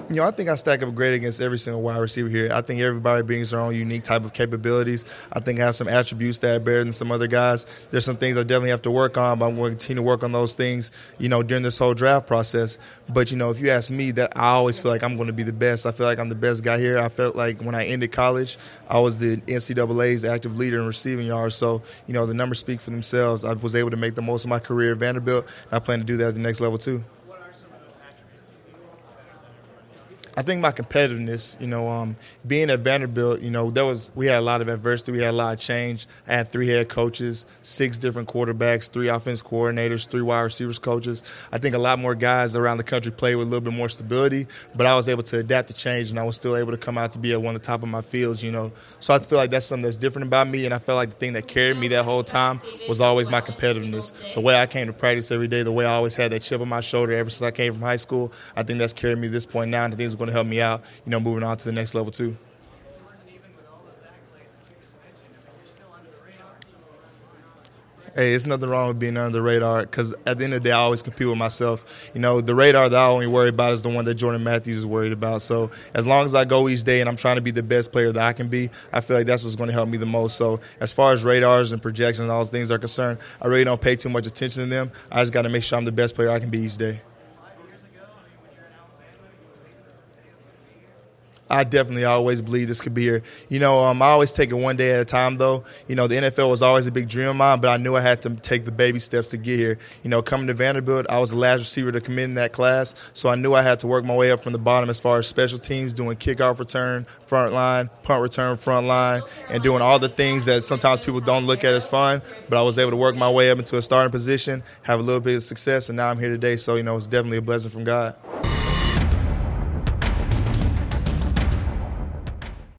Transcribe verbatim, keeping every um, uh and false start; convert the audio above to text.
You know, I think I stack up great against every single wide receiver here. I think everybody brings their own unique type of capabilities. I think I have some attributes that are better than some other guys. There's some things I definitely have to work on, but I'm going to continue to work on those things, you know, during this whole draft process. But, you know, if you ask me, that I always feel like I'm going to be the best. I feel like I'm the best guy here. I felt like when I ended college, I was the N C double A's active leader in receiving yards. So, you know, the numbers speak for themselves. I was able to make the most of my career at Vanderbilt, and I plan to do that at the next level too. I think my competitiveness, you know, um, being at Vanderbilt, you know, there was we had a lot of adversity, we had a lot of change. I had three head coaches, six different quarterbacks, three offense coordinators, three wide receivers coaches. I think a lot more guys around the country played with a little bit more stability, but I was able to adapt to change, and I was still able to come out to be at one of the top of my fields, you know. So I feel like that's something that's different about me, and I felt like the thing that carried me that whole time was always my competitiveness. The way I came to practice every day, the way I always had that chip on my shoulder ever since I came from high school, I think that's carried me to this point now, and I think it's going to help me out, you know, moving on to the next level too. Hey, it's nothing wrong with being under the radar because at the end of the day, I always compete with myself. You know, the radar that I only worry about is the one that Jordan Matthews is worried about. So as long as I go each day and I'm trying to be the best player that I can be, I feel like that's what's going to help me the most. So as far as radars and projections and all those things are concerned, I really don't pay too much attention to them. I just got to make sure I'm the best player I can be each day. I definitely always believe this could be here. You know, um, I always take it one day at a time, though. You know, the N F L was always a big dream of mine, but I knew I had to take the baby steps to get here. You know, coming to Vanderbilt, I was the last receiver to come in that class, so I knew I had to work my way up from the bottom as far as special teams, doing kickoff return, front line, punt return, front line, and doing all the things that sometimes people don't look at as fun, but I was able to work my way up into a starting position, have a little bit of success, and now I'm here today, so, you know, it's definitely a blessing from God.